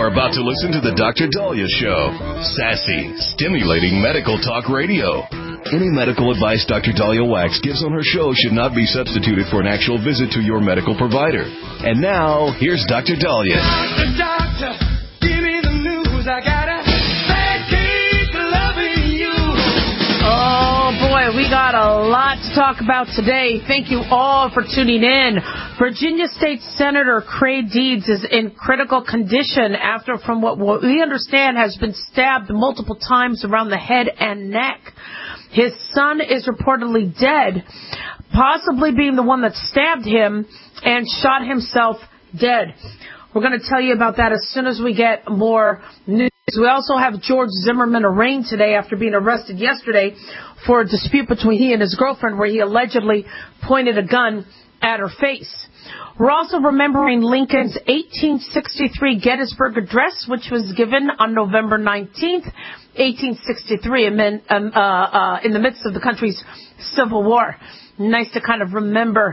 are about to listen to the Dr. Dahlia Show. Sassy, stimulating medical talk radio. Any medical advice Dr. Dahlia Wax gives on her show should not be substituted for an actual visit to your medical provider. And now, here's Dr. Dahlia. Doctor, give me the news. I got a bad case of loving you. Oh, boy, we got a lot to talk about today. Thank you all for tuning in. Virginia State Senator Creigh Deeds is in critical condition after, from what we understand, has been stabbed multiple times around the head and neck. His son is reportedly dead, possibly being the one that stabbed him and shot himself dead. We're going to tell you about that as soon as we get more news. We also have George Zimmerman arraigned today after being arrested yesterday for a dispute between he and his girlfriend where he allegedly pointed a gun at her face. We're also remembering Lincoln's 1863 Gettysburg Address, which was given on November 19th, 1863, in the midst of the country's Civil War. Nice to kind of remember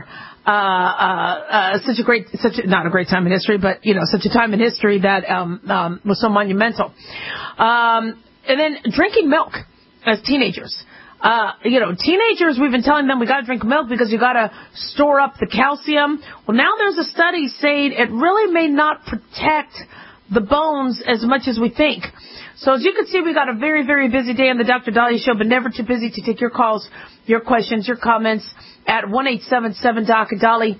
not a great time in history, but, such a time in history that was so monumental. And then drinking milk as teenagers. Teenagers, we've been telling them we got to drink milk because you got to store up the calcium. Well, now there's a study saying it really may not protect the bones as much as we think. So as you can see, we got a very, very busy day on the Dr. Dahlia Show, but never too busy to take your calls, your questions, your comments at 1-877-DOC-DALI,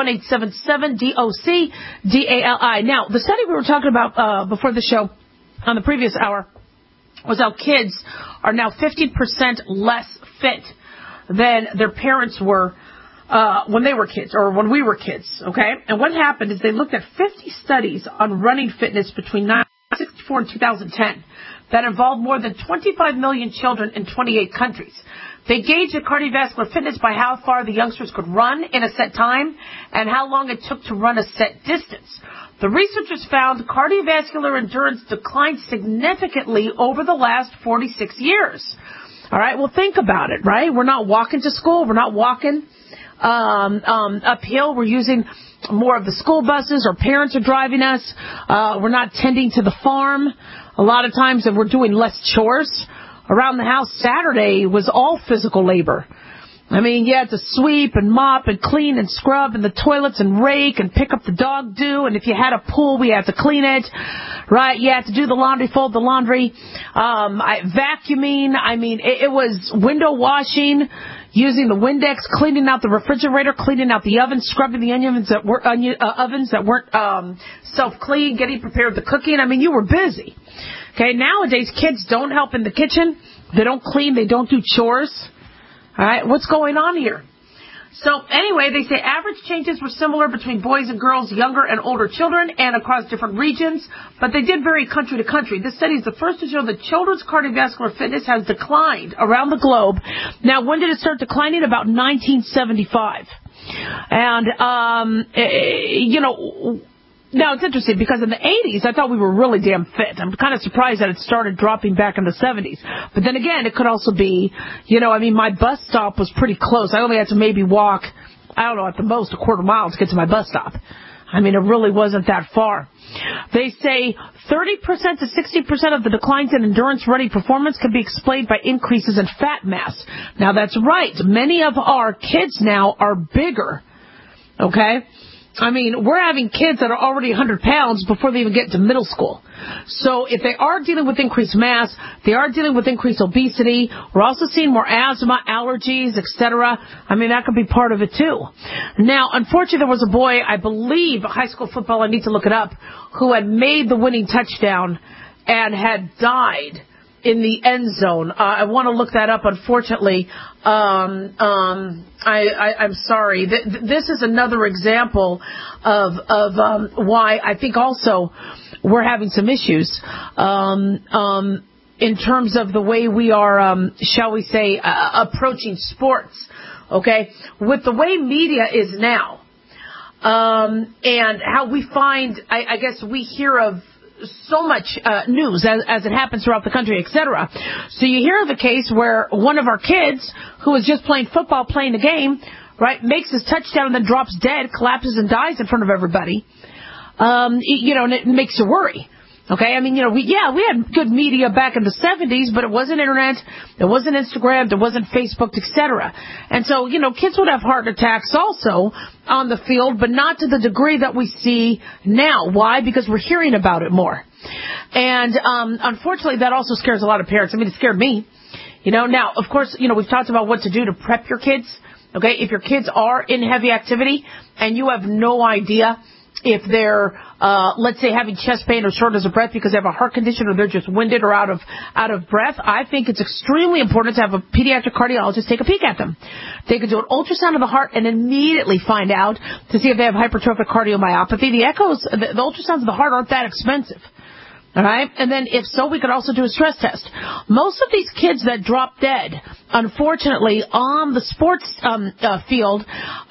1-877-DOC-DALI. Now, the study we were talking about before the show on the previous hour was how kids are now 50% less fit than their parents were when they were kids, or when we were kids, okay? And what happened is they looked at 50 studies on running fitness between 1964 and 2010 that involved more than 25 million children in 28 countries. They gauged the cardiovascular fitness by how far the youngsters could run in a set time and how long it took to run a set distance. The researchers found cardiovascular endurance declined significantly over the last 46 years. All right, well, think about it, right? We're not walking to school. We're not walking uphill. We're using more of the school buses. Our parents are driving us. We're not tending to the farm. A lot of times we're doing less chores. Around the house, Saturday was all physical labor. I mean, you had to sweep and mop and clean and scrub and the toilets and rake and pick up the dog doo. And if you had a pool, we had to clean it, right? You had to do the laundry, fold the laundry, vacuuming. I mean, it was window washing, using the Windex, cleaning out the refrigerator, cleaning out the oven, scrubbing the ovens that weren't self-clean, getting prepared for the cooking. I mean, you were busy. Okay, nowadays kids don't help in the kitchen. They don't clean. They don't do chores. All right, what's going on here? So anyway, they say average changes were similar between boys and girls, younger and older children, and across different regions, but they did vary country to country. This study is the first to show that children's cardiovascular fitness has declined around the globe. Now, when did it start declining? About 1975. And, now, it's interesting because in the 80s, I thought we were really damn fit. I'm kind of surprised that it started dropping back in the 70s. But then again, it could also be, my bus stop was pretty close. I only had to maybe walk, at the most a quarter mile to get to my bus stop. I mean, it really wasn't that far. They say 30% to 60% of the declines in endurance running performance can be explained by increases in fat mass. Now, that's right. Many of our kids now are bigger, okay? I mean, we're having kids that are already 100 pounds before they even get to middle school. So if they are dealing with increased mass, they are dealing with increased obesity. We're also seeing more asthma, allergies, etc. I mean, that could be part of it, too. Now, unfortunately, there was a boy, I believe, high school football, I need to look it up, who had made the winning touchdown and had died in the end zone. I want to look that up, unfortunately. I'm sorry. This is another example of why I think also we're having some issues in terms of the way we are, shall we say, approaching sports, okay? With the way media is now, and how we find, I guess we hear of so much news as it happens throughout the country, etc. So you hear of a case where one of our kids who was just playing football, playing the game, right, makes his touchdown and then drops dead, collapses and dies in front of everybody. And it makes you worry. Okay, I mean, we had good media back in the 70s, but it wasn't internet, it wasn't Instagram, it wasn't Facebook, etc. And so, kids would have heart attacks also on the field, but not to the degree that we see now. Why? Because we're hearing about it more. And unfortunately, that also scares a lot of parents. I mean, it scared me. Now, of course, we've talked about what to do to prep your kids. Okay, if your kids are in heavy activity and you have no idea if they're, let's say, having chest pain or shortness of breath because they have a heart condition or they're just winded or out of breath, I think it's extremely important to have a pediatric cardiologist take a peek at them. They could do an ultrasound of the heart and immediately find out to see if they have hypertrophic cardiomyopathy. The ultrasounds of the heart aren't that expensive. All right, and then if so, we could also do a stress test. Most of these kids that drop dead, unfortunately, on the sports field,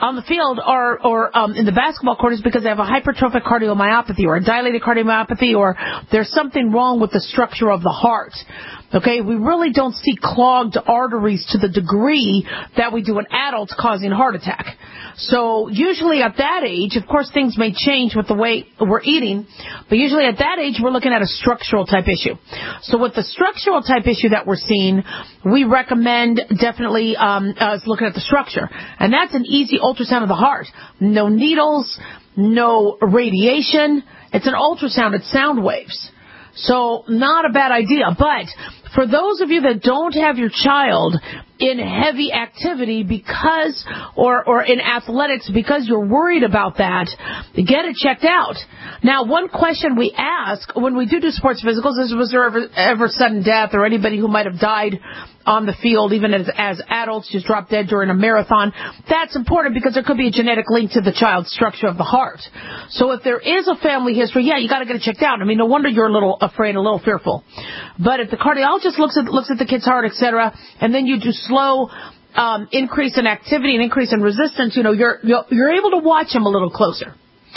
or in the basketball court is because they have a hypertrophic cardiomyopathy or a dilated cardiomyopathy, or there's something wrong with the structure of the heart. Okay, we really don't see clogged arteries to the degree that we do in adults causing heart attack. So usually at that age, of course things may change with the way we're eating, but usually at that age we're looking at a structural type issue. So with the structural type issue that we're seeing, we recommend definitely us looking at the structure. And that's an easy ultrasound of the heart. No needles, no radiation. It's an ultrasound, it's sound waves. So not a bad idea. But for those of you that don't have your child in heavy activity because, or in athletics because you're worried about that, get it checked out. Now, one question we ask when we do sports physicals is, was there ever sudden death or anybody who might have died on the field, even as adults, just dropped dead during a marathon? That's important because there could be a genetic link to the child's structure of the heart. So if there is a family history, yeah, you got to get it checked out. I mean, no wonder you're a little afraid, a little fearful. But if the cardiologist looks at the kid's heart, etc., and then you do slow increase in activity and increase in resistance, you're able to watch him a little closer.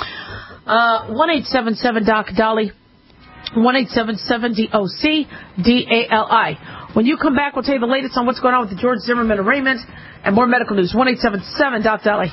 1-877-DOC-DALI, 1-877-DOC-DALI. When you come back, we'll tell you the latest on what's going on with the George Zimmerman arraignment and more medical news. 1-877-DOC-DALI.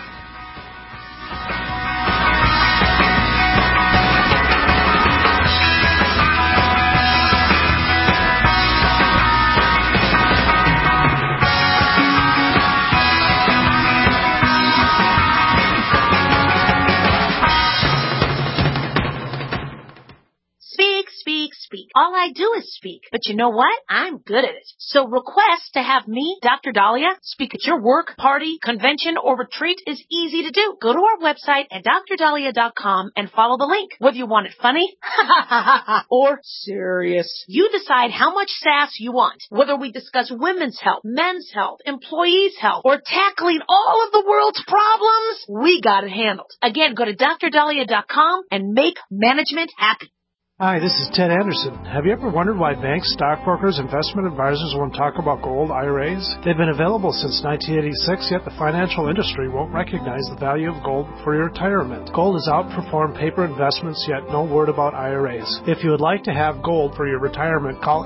All I do is speak. But you know what? I'm good at it. So request to have me, Dr. Dahlia, speak at your work, party, convention, or retreat is easy to do. Go to our website at drdahlia.com and follow the link. Whether you want it funny or serious, you decide how much sass you want. Whether we discuss women's health, men's health, employees' health, or tackling all of the world's problems, we got it handled. Again, go to drdahlia.com and make management happy. Hi, this is Ted Anderson. Have you ever wondered why banks, stockbrokers, investment advisors won't talk about gold IRAs? They've been available since 1986, yet the financial industry won't recognize the value of gold for your retirement. Gold has outperformed paper investments, yet no word about IRAs. If you would like to have gold for your retirement, call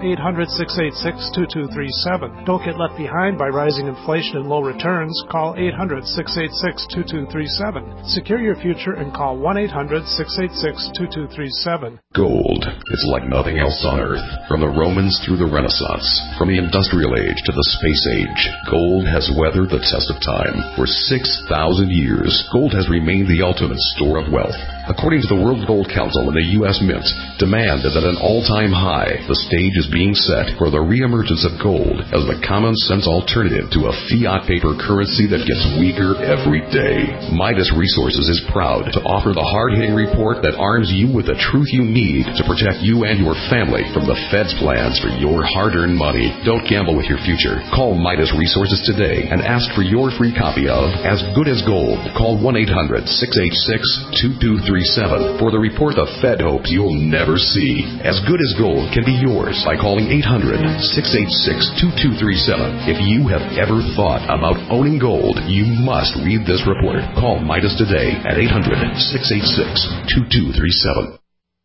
800-686-2237. Don't get left behind by rising inflation and low returns. Call 800-686-2237. Secure your future and call 1-800-686-2237. Gold. It's like nothing else on Earth. From the Romans through the Renaissance, from the Industrial Age to the Space Age, gold has weathered the test of time. For 6,000 years, gold has remained the ultimate store of wealth. According to the World Gold Council and the U.S. Mint, demand is at an all-time high. The stage is being set for the reemergence of gold as the common-sense alternative to a fiat paper currency that gets weaker every day. Midas Resources is proud to offer the hard-hitting report that arms you with the truth you need to protect you and your family from the Fed's plans for your hard-earned money. Don't gamble with your future. Call Midas Resources today and ask for your free copy of As Good as Gold. Call 1-800-686-2237 for the report the Fed hopes you'll never see. As Good as Gold can be yours by calling 800-686-2237. If you have ever thought about owning gold, you must read this report. Call Midas today at 800-686-2237.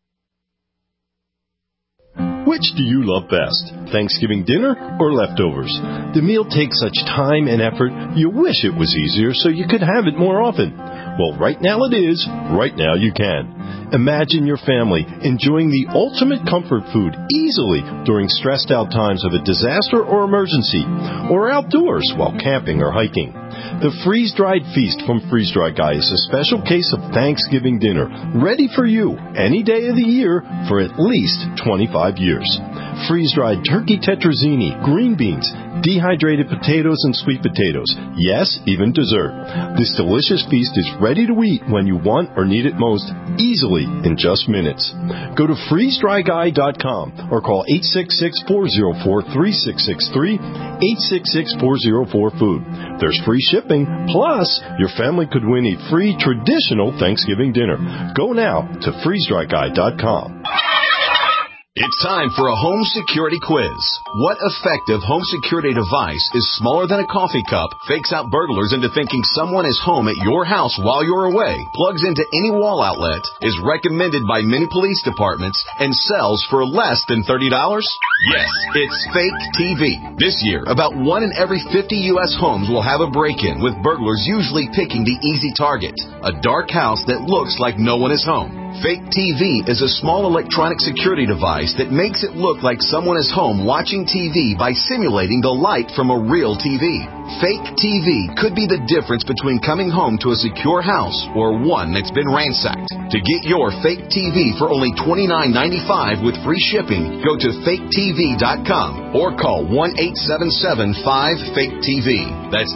Which do you love best, Thanksgiving dinner or leftovers? The meal takes such time and effort, you wish it was easier so you could have it more often. Well, right now it is. Right now you can. Imagine your family enjoying the ultimate comfort food easily during stressed out times of a disaster or emergency, or outdoors while camping or hiking. The freeze-dried feast from Freeze Dry Guy is a special case of Thanksgiving dinner, ready for you any day of the year for at least 25 years. Freeze-dried turkey tetrazzini, green beans, dehydrated potatoes and sweet potatoes. Yes, even dessert. This delicious feast is ready to eat when you want or need it most, easily in just minutes. Go to freezedryguy.com or call 866-404-3663, 866-404-FOOD. There's free shipping, plus your family could win a free traditional Thanksgiving dinner. Go now to freezedryguy.com. It's time for a home security quiz. What effective home security device is smaller than a coffee cup, fakes out burglars into thinking someone is home at your house while you're away, plugs into any wall outlet, is recommended by many police departments, and sells for less than $30? Yes, it's Fake TV. This year, about 1 in every 50 U.S. homes will have a break-in, with burglars usually picking the easy target, a dark house that looks like no one is home. Fake TV is a small electronic security device that makes it look like someone is home watching TV by simulating the light from a real TV. Fake TV could be the difference between coming home to a secure house or one that's been ransacked. To get your Fake TV for only $29.95 with free shipping, go to faketv.com or call 1-877-5-FAKE-TV. That's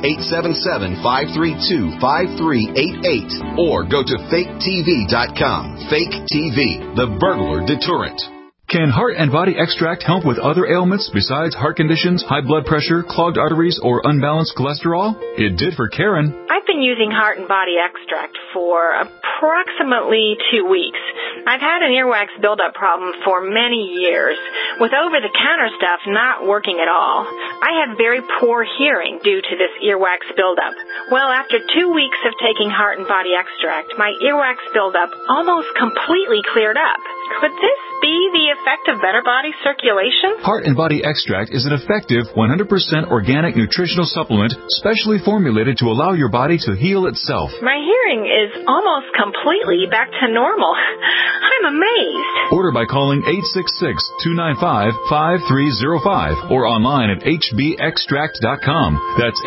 877-532-5388 or go to faketv.com. Fake TV, the burglar deterrent. Can Heart and Body Extract help with other ailments besides heart conditions, high blood pressure, clogged arteries, or unbalanced cholesterol? It did for Karen. I've been using Heart and Body Extract for approximately 2 weeks. I've had an earwax buildup problem for many years, with over-the-counter stuff not working at all. I had very poor hearing due to this earwax buildup. Well, after 2 weeks of taking Heart and Body Extract, my earwax buildup almost completely cleared up. Could this be the effect of better body circulation? Heart and Body Extract is an effective 100% organic nutritional supplement specially formulated to allow your body to heal itself. My hearing is almost completely back to normal. I'm amazed. Order by calling 866-295-5305 or online at hbextract.com. That's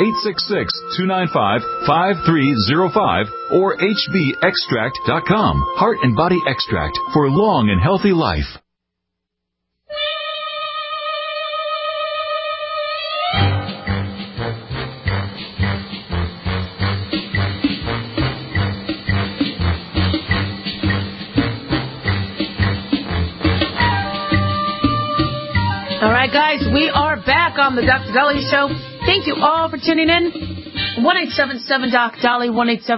866-295-5305 or hbextract.com. Heart and Body Extract for a long and healthy life. All right, guys, we are back on the Dr. Dolly Show. Thank you all for tuning in. 1-877-DOC-DOLLY,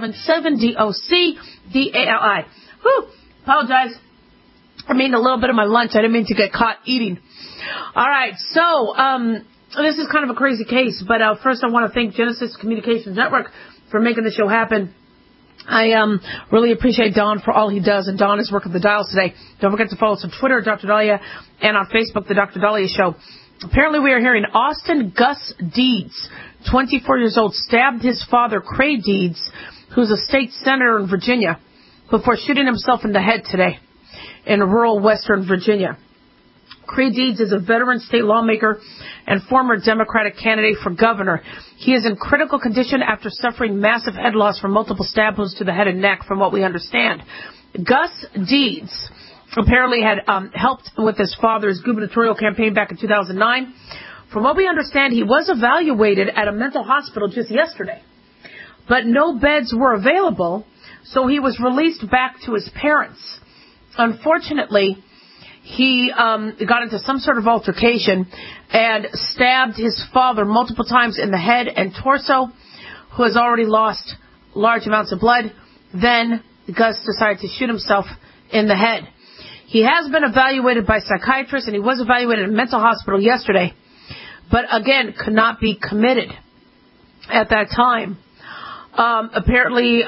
1-877-DOC-DALI. Whew, apologize. I mean a little bit of my lunch. I didn't mean to get caught eating. All right, so this is kind of a crazy case, but first I want to thank Genesis Communications Network for making the show happen. I really appreciate Don for all he does, and Don is working the dials today. Don't forget to follow us on Twitter, Dr. Dahlia, and on Facebook, The Dr. Dahlia Show. Apparently we are hearing Austin Gus Deeds, 24 years old, stabbed his father, Craig Deeds, who's a state senator in Virginia, before shooting himself in the head today in rural western Virginia. Craig Deeds is a veteran state lawmaker and former Democratic candidate for governor. He is in critical condition after suffering massive head loss from multiple stab wounds to the head and neck, from what we understand. Gus Deeds apparently had helped with his father's gubernatorial campaign back in 2009. From what we understand, he was evaluated at a mental hospital just yesterday, but no beds were available, so he was released back to his parents. Unfortunately, he got into some sort of altercation and stabbed his father multiple times in the head and torso, who has already lost large amounts of blood. Then Gus decided to shoot himself in the head. He has been evaluated by psychiatrists, and he was evaluated in a mental hospital yesterday, but again, could not be committed at that time. Apparently,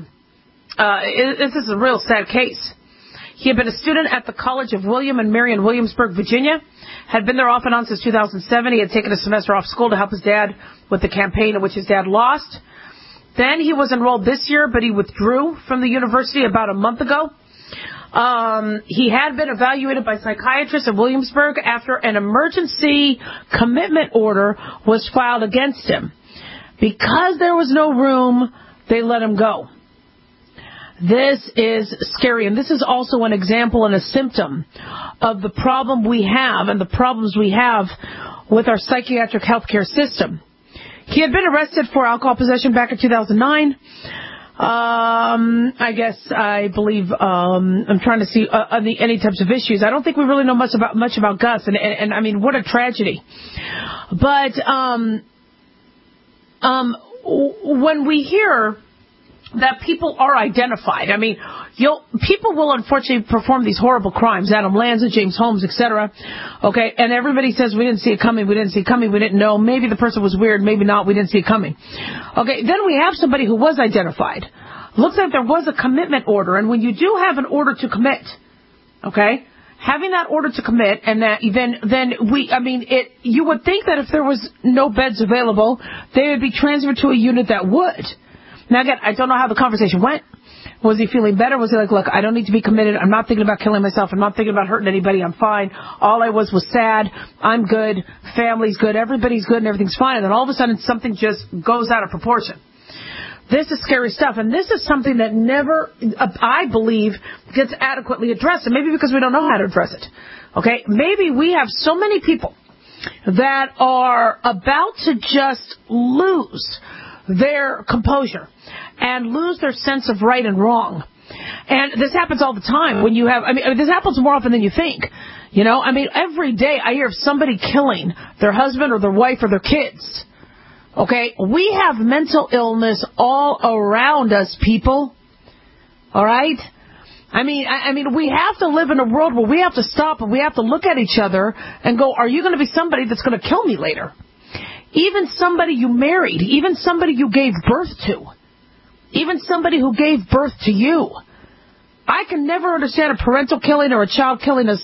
this is a real sad case. He had been a student at the College of William and Mary in Williamsburg, Virginia, had been there off and on since 2007. He had taken a semester off school to help his dad with the campaign in which his dad lost. Then he was enrolled this year, but he withdrew from the university about a month ago. He had been evaluated by psychiatrists in Williamsburg after an emergency commitment order was filed against him. Because there was no room, they let him go. This is scary, and this is also an example and a symptom of the problem we have and the problems we have with our psychiatric healthcare system. He had been arrested for alcohol possession back in 2009. I'm trying to see any types of issues. I don't think we really know much about Gus, and I mean, what a tragedy. But when we hear that people are identified, I mean, people will unfortunately perform these horrible crimes, Adam Lanza, James Holmes, etc. Okay, and everybody says we didn't see it coming, we didn't know, maybe the person was weird, maybe not, we didn't see it coming. Okay, then we have somebody who was identified. Looks like there was a commitment order, and when you do have an order to commit, okay, having that order to commit, and that you would think that if there was no beds available, they would be transferred to a unit that would. Now again, I don't know how the conversation went. Was he feeling better? Was he like, look, I don't need to be committed. I'm not thinking about killing myself. I'm not thinking about hurting anybody. I'm fine. All I was sad. I'm good. Family's good. Everybody's good and everything's fine. And then all of a sudden something just goes out of proportion. This is scary stuff. And this is something that never, I believe, gets adequately addressed. And maybe because we don't know how to address it. Okay? Maybe we have so many people that are about to just lose their composure and lose their sense of right and wrong. And this happens all the time when you have, this happens more often than you think. Every day I hear of somebody killing their husband or their wife or their kids. Okay? We have mental illness all around us, people. All right? We have to live in a world where we have to stop and we have to look at each other and go, are you going to be somebody that's going to kill me later? Even somebody you married, even somebody you gave birth to, even somebody who gave birth to you. I can never understand a parental killing or a child killing a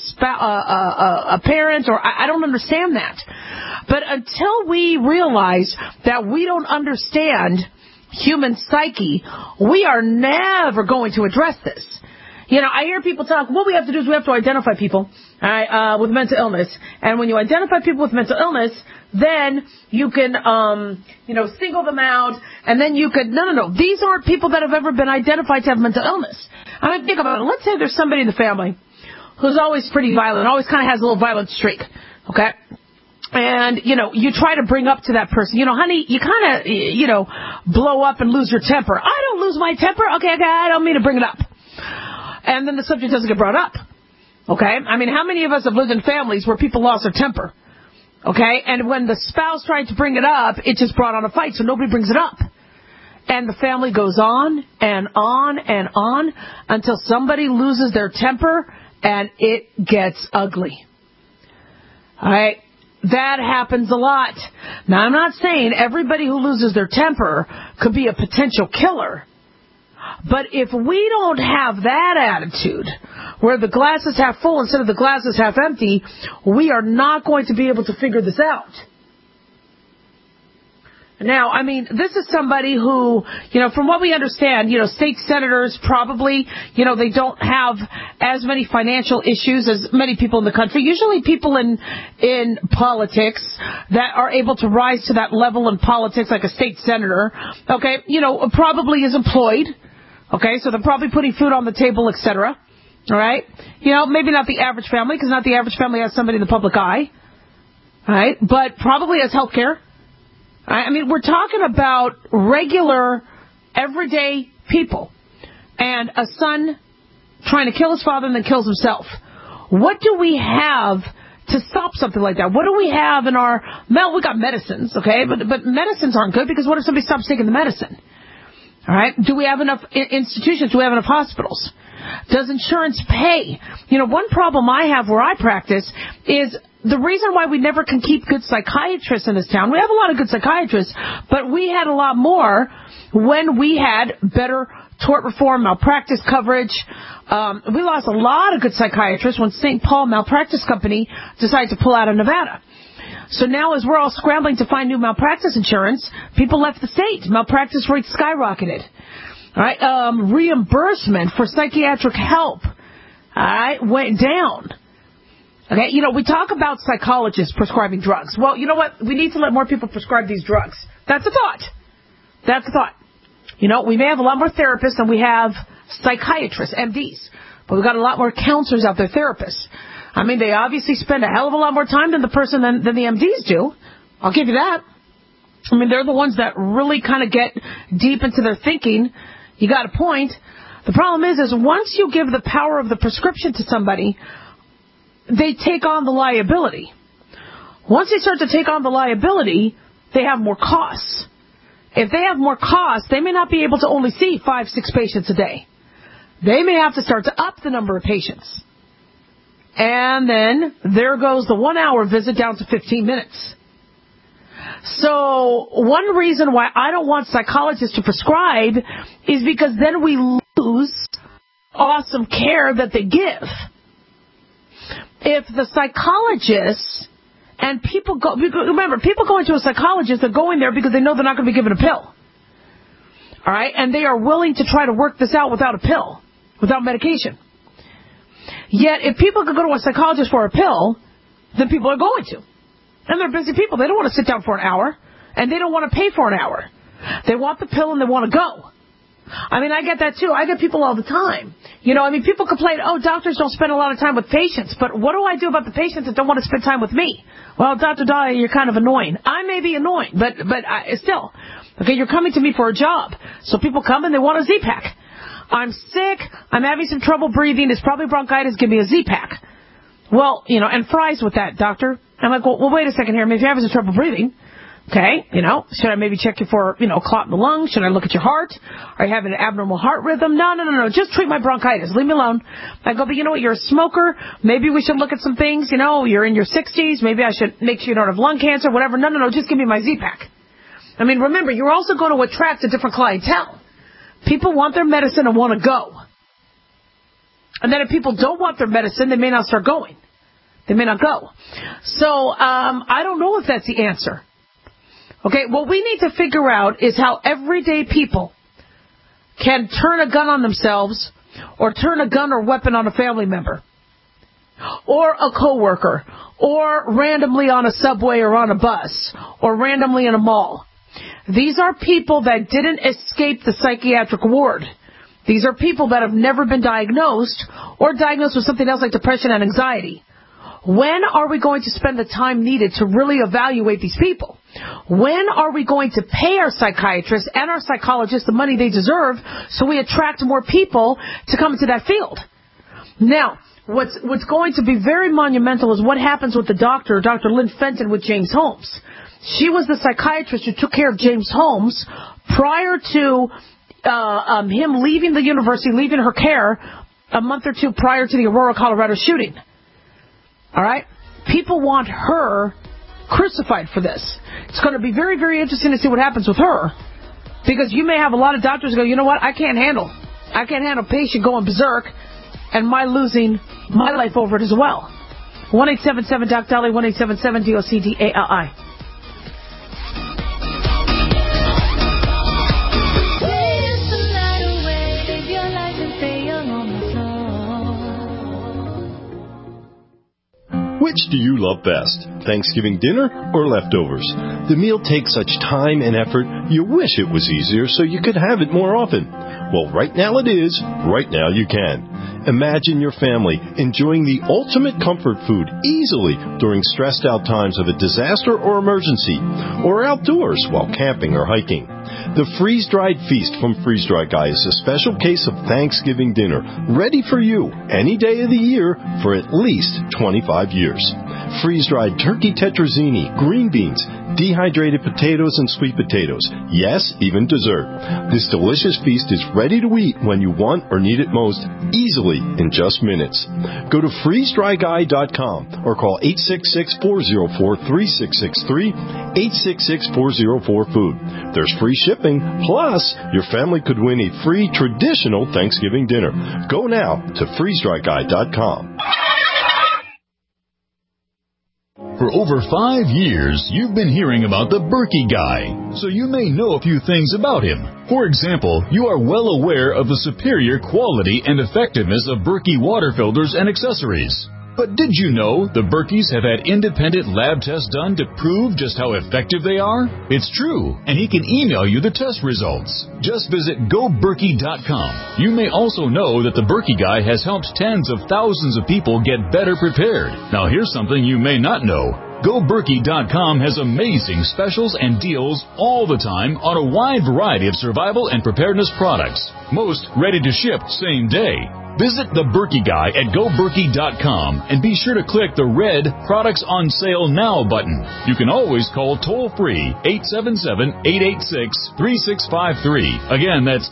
parent, or I don't understand that. But until we realize that we don't understand human psyche, we are never going to address this. I hear people talk, what we have to do is we have to identify people with mental illness. And when you identify people with mental illness, then you can, single them out, and then you could, no. These aren't people that have ever been identified to have mental illness. Think about it. Let's say there's somebody in the family who's always pretty violent, always kind of has a little violent streak, okay? And, you try to bring up to that person, honey, you kind of, blow up and lose your temper. I don't lose my temper. Okay, I don't mean to bring it up. And then the subject doesn't get brought up. Okay? How many of us have lived in families where people lost their temper? Okay? And when the spouse tried to bring it up, it just brought on a fight, so nobody brings it up. And the family goes on and on and on until somebody loses their temper and it gets ugly. Alright? That happens a lot. Now, I'm not saying everybody who loses their temper could be a potential killer. But if we don't have that attitude, where the glass is half full instead of the glass is half empty, we are not going to be able to figure this out. Now, this is somebody who, from what we understand, state senators probably, they don't have as many financial issues as many people in the country. Usually people in politics that are able to rise to that level in politics, like a state senator, okay, probably is employed. Okay, so they're probably putting food on the table, etc. All right? Maybe not the average family, because not the average family has somebody in the public eye. All right? But probably has health care. We're talking about regular, everyday people. And a son trying to kill his father and then kills himself. What do we have to stop something like that? What do we have in our... we got medicines, okay? But medicines aren't good, because what if somebody stops taking the medicine? All right. Do we have enough institutions? Do we have enough hospitals? Does insurance pay? One problem I have where I practice is the reason why we never can keep good psychiatrists in this town. We have a lot of good psychiatrists, but we had a lot more when we had better tort reform, malpractice coverage. We lost a lot of good psychiatrists when St. Paul Malpractice Company decided to pull out of Nevada. So now as we're all scrambling to find new malpractice insurance, people left the state. Malpractice rates skyrocketed. All right, reimbursement for psychiatric help, all right, went down. Okay, we talk about psychologists prescribing drugs. Well, you know what? We need to let more people prescribe these drugs. That's a thought. That's a thought. We may have a lot more therapists than we have psychiatrists, MDs. But we've got a lot more counselors out there, therapists. I mean, they obviously spend a hell of a lot more time than the MDs do. I'll give you that. I mean, they're the ones that really kind of get deep into their thinking. You got a point. The problem is once you give the power of the prescription to somebody, they take on the liability. Once they start to take on the liability, they have more costs. If they have more costs, they may not be able to only see 5-6 patients a day. They may have to start to up the number of patients. And then there goes the 1-hour visit down to 15 minutes. So one reason why I don't want psychologists to prescribe is because then we lose awesome care that they give. If the psychologists and people go, remember, people go into a psychologist, they're going there because they know they're not going to be given a pill. All right? And they are willing to try to work this out without a pill, without medication. Yet, if people could go to a psychologist for a pill, then people are going to. And they're busy people. They don't want to sit down for an hour, and they don't want to pay for an hour. They want the pill and they want to go. I mean, I get that too. I get people all the time. People complain, doctors don't spend a lot of time with patients. But what do I do about the patients that don't want to spend time with me? Well, Dr. Dahlia, you're kind of annoying. I may be annoying, but still. Okay, you're coming to me for a job. So people come and they want a Z-Pack. I'm sick. I'm having some trouble breathing. It's probably bronchitis. Give me a Z-Pack. Well, and fries with that, doctor. I'm like, well, wait a second here. Maybe you're having some trouble breathing. Okay, should I maybe check you for, clot in the lung? Should I look at your heart? Are you having an abnormal heart rhythm? No. Just treat my bronchitis. Leave me alone. I go, but you know what? You're a smoker. Maybe we should look at some things. You're in your 60s. Maybe I should make sure you don't have lung cancer, whatever. No. Just give me my Z-Pack. I mean, remember, you're also going to attract a different clientele. People want their medicine and want to go. And then if people don't want their medicine, they may not start going. They may not go. So, I don't know if that's the answer. Okay, what we need to figure out is how everyday people can turn a gun on themselves or turn a gun or weapon on a family member or a coworker or randomly on a subway or on a bus or randomly in a mall. These are people that didn't escape the psychiatric ward. These are people that have never been diagnosed or diagnosed with something else like depression and anxiety. When are we going to spend the time needed to really evaluate these people? When are we going to pay our psychiatrists and our psychologists the money they deserve so we attract more people to come into that field? Now, what's going to be very monumental is what happens with the doctor, Dr. Lynn Fenton with James Holmes. She was the psychiatrist who took care of James Holmes prior to him leaving the university, leaving her care a month or two prior to the Aurora, Colorado shooting. All right? People want her crucified for this. It's going to be very, very interesting to see what happens with her. Because you may have a lot of doctors go, you know what, I can't handle a patient going berserk and my losing my life over it as well. 1-877-DOC-DALI, 1-877-DOC-DALI. Which do you love best, Thanksgiving dinner or leftovers? The meal takes such time and effort, you wish it was easier so you could have it more often. Well, right now it is. Right now you can. Imagine your family enjoying the ultimate comfort food easily during stressed out times of a disaster or emergency, or outdoors while camping or hiking. The freeze-dried feast from Freeze Dry Guy is a special case of Thanksgiving dinner, ready for you any day of the year for at least 25 years. Freeze-dried turkey tetrazzini, green beans, dehydrated potatoes and sweet potatoes. Yes, even dessert. This delicious feast is ready to eat when you want or need it most, easily in just minutes. Go to freezedryguy.com or call 866-404-3663, 866-404-FOOD. There's free shipping, plus your family could win a free traditional Thanksgiving dinner. Go now to freezedryguy.com. For over 5 years, you've been hearing about the Berkey Guy, so you may know a few things about him. For example, you are well aware of the superior quality and effectiveness of Berkey water filters and accessories. But did you know the Berkeys have had independent lab tests done to prove just how effective they are? It's true, and he can email you the test results. Just visit GoBerkey.com. You may also know that the Berkey Guy has helped tens of thousands of people get better prepared. Now here's something you may not know. GoBerkey.com has amazing specials and deals all the time on a wide variety of survival and preparedness products. Most ready to ship same day. Visit the Berkey Guy at GoBerkey.com and be sure to click the red Products on Sale Now button. You can always call toll-free 877-886-3653. Again, that's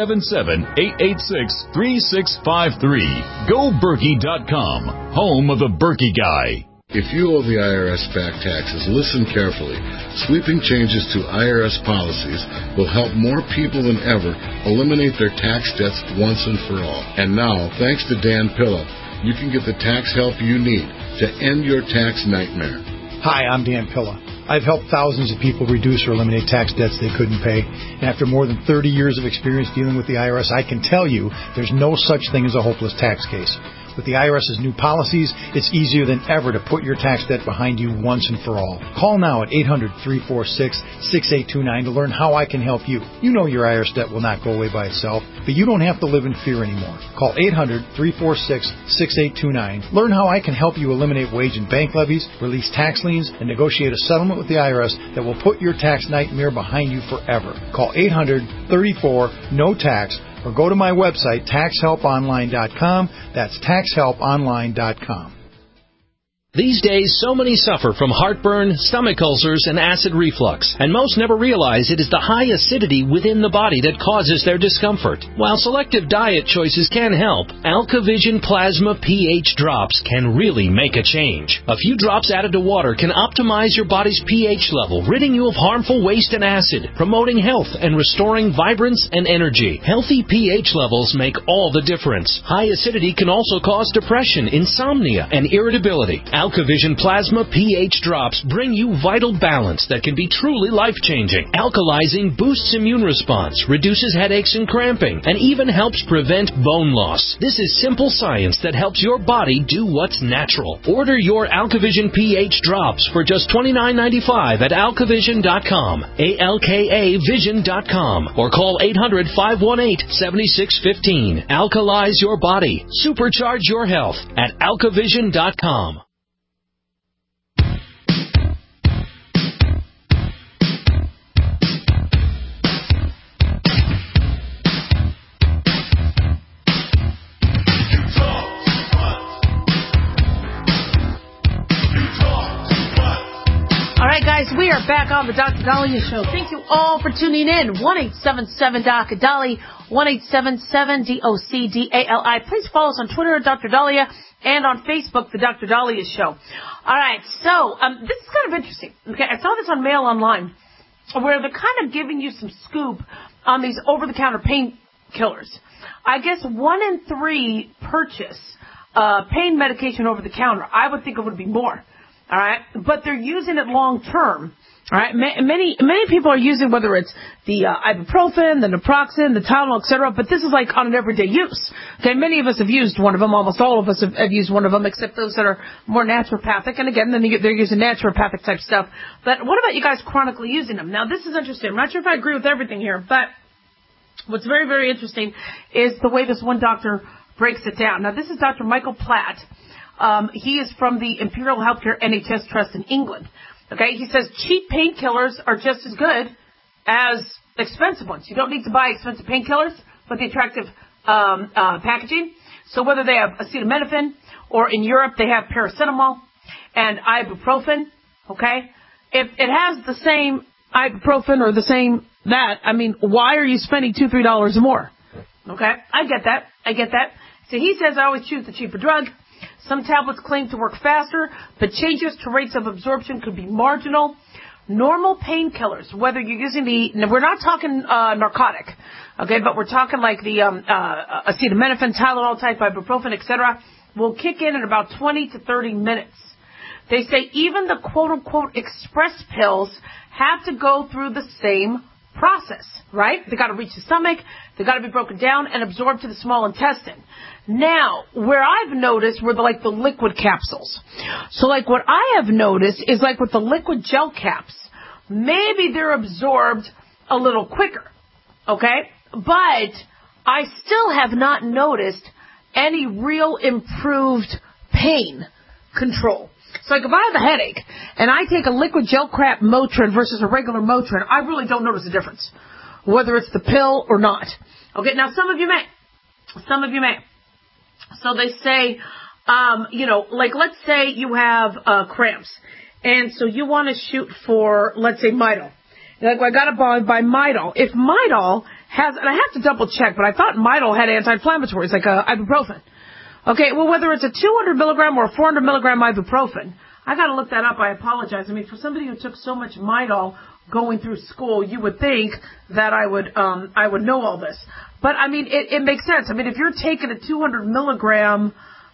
877-886-3653. GoBerkey.com, home of the Berkey Guy. If you owe the IRS back taxes, listen carefully. Sweeping changes to IRS policies will help more people than ever eliminate their tax debts once and for all. And now, thanks to Dan Pilla, you can get the tax help you need to end your tax nightmare. Hi, I'm Dan Pilla. I've helped thousands of people reduce or eliminate tax debts they couldn't pay. And after more than 30 years of experience dealing with the IRS, I can tell you there's no such thing as a hopeless tax case. With the IRS's new policies, it's easier than ever to put your tax debt behind you once and for all. Call now at 800-346-6829 to learn how I can help you. You know your IRS debt will not go away by itself, but you don't have to live in fear anymore. Call 800-346-6829. Learn how I can help you eliminate wage and bank levies, release tax liens, and negotiate a settlement with the IRS that will put your tax nightmare behind you forever. Call 800-34-NO-TAX or go to my website, taxhelponline.com. That's taxhelponline.com. These days, so many suffer from heartburn, stomach ulcers, and acid reflux, and most never realize it is the high acidity within the body that causes their discomfort. While selective diet choices can help, AlkaVision Plasma pH drops can really make a change. A few drops added to water can optimize your body's pH level, ridding you of harmful waste and acid, promoting health and restoring vibrance and energy. Healthy pH levels make all the difference. High acidity can also cause depression, insomnia, and irritability. AlkaVision Plasma pH drops bring you vital balance that can be truly life-changing. Alkalizing boosts immune response, reduces headaches and cramping, and even helps prevent bone loss. This is simple science that helps your body do what's natural. Order your AlkaVision pH drops for just $29.95 at alkavision.com, ALKAvision.com, or call 800-518-7615. Alkalize your body. Supercharge your health at alkavision.com. Guys, we are back on the Dr. Dahlia Show. Thank you all for tuning in. 1-877-DOC-DALI, 1-877-DOC-DALI. Please follow us on Twitter at Dr. Dahlia and on Facebook, the Dr. Dahlia Show. All right, so this is kind of interesting. Okay, I saw this on Mail Online, where they're kind of giving you some scoop on these over-the-counter painkillers. I guess 1 in 3 purchase pain medication over the counter. I would think it would be more. All right, but they're using it long term. All right, many people are using, whether it's the ibuprofen, the naproxen, the Tylenol, etc. But this is like on an everyday use. Okay, many of us have used one of them. Almost all of us have used one of them, except those that are more naturopathic. And again, then they're using naturopathic type stuff. But what about you guys chronically using them? Now, this is interesting. I'm not sure if I agree with everything here, but what's very, very interesting is the way this one doctor breaks it down. Now, this is Dr. Michael Platt. He is from the Imperial Healthcare NHS Trust in England. Okay, he says cheap painkillers are just as good as expensive ones. You don't need to buy expensive painkillers with the attractive packaging. So whether they have acetaminophen or in Europe they have paracetamol and ibuprofen, okay, if it has the same ibuprofen or the same that, I mean, why are you spending $2-3 more? Okay, I get that. So he says I always choose the cheaper drug. Some tablets claim to work faster, but changes to rates of absorption could be marginal. Normal painkillers, whether you're using we're not talking narcotic, okay, but we're talking like the acetaminophen, Tylenol type, ibuprofen, etc., will kick in about 20 to 30 minutes. They say even the quote-unquote express pills have to go through the same process, right? They got to reach the stomach, they got to be broken down and absorbed to the small intestine. Now, where I've noticed were the liquid capsules. So like what I have noticed is like with the liquid gel caps, maybe they're absorbed a little quicker, okay? But I still have not noticed any real improved pain control. So like if I have a headache and I take a liquid gel crap Motrin versus a regular Motrin, I really don't notice a difference, whether it's the pill or not. Okay, now some of you may. So they say, like let's say you have cramps, and so you want to shoot for, let's say, Midol. Like, I got to buy Midol. If Midol has, and I have to double check, but I thought Midol had anti-inflammatories, like ibuprofen. Okay, well, whether it's a 200 milligram or a 400 milligram ibuprofen, I got to look that up. I apologize. I mean, for somebody who took so much Midol going through school, you would think that I would know all this. But I mean, it makes sense. I mean, if you're taking a 200 milligram,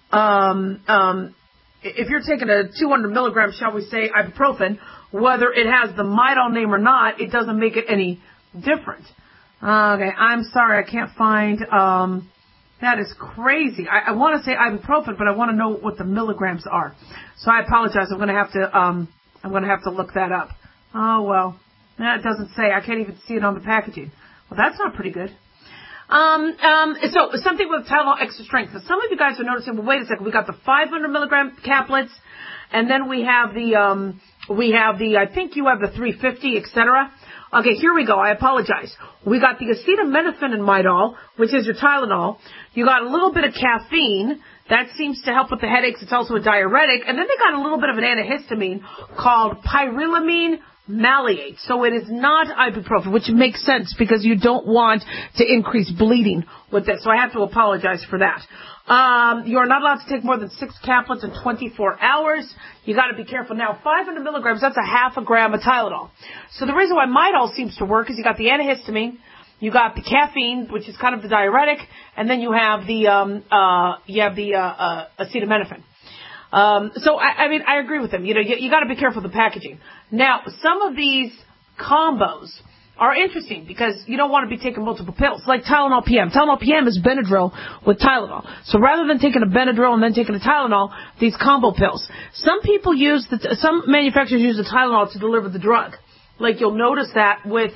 shall we say, ibuprofen, whether it has the Midol name or not, it doesn't make it any different. Okay, I'm sorry, I can't find. That is crazy. I want to say ibuprofen, but I want to know what the milligrams are. So I apologize. I'm going to have to look that up. Oh well, that doesn't say. I can't even see it on the packaging. Well, that's not pretty good. So something with Tylenol extra strength. So some of you guys are noticing. Well, wait a second. We got the 500 milligram caplets, and then we have the. I think you have the 350, etc. Okay, here we go. I apologize. We got the acetaminophen and Midol, which is your Tylenol. You got a little bit of caffeine. That seems to help with the headaches. It's also a diuretic. And then they got a little bit of an antihistamine called pyrilamine maleate. So it is not ibuprofen, which makes sense because you don't want to increase bleeding with this. So I have to apologize for that. You are not allowed to take more than 6 caplets in 24 hours. You got to be careful. Now, 500 milligrams, that's a half a gram of Tylenol. So the reason why Midol seems to work is you got the antihistamine, you got the caffeine, which is kind of the diuretic, and then you have the acetaminophen. So I mean, I agree with them. You got to be careful with the packaging. Now, some of these combos are interesting because you don't want to be taking multiple pills, like Tylenol PM. Tylenol PM is Benadryl with Tylenol. So rather than taking a Benadryl and then taking a Tylenol, these combo pills. Some manufacturers use the Tylenol to deliver the drug. Like you'll notice that with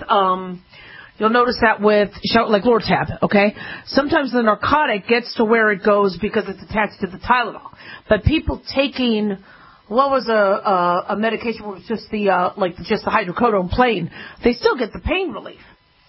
like Lortab, okay? Sometimes the narcotic gets to where it goes because it's attached to the Tylenol. But people taking, what was a medication where it was just the hydrocodone plain, they still get the pain relief.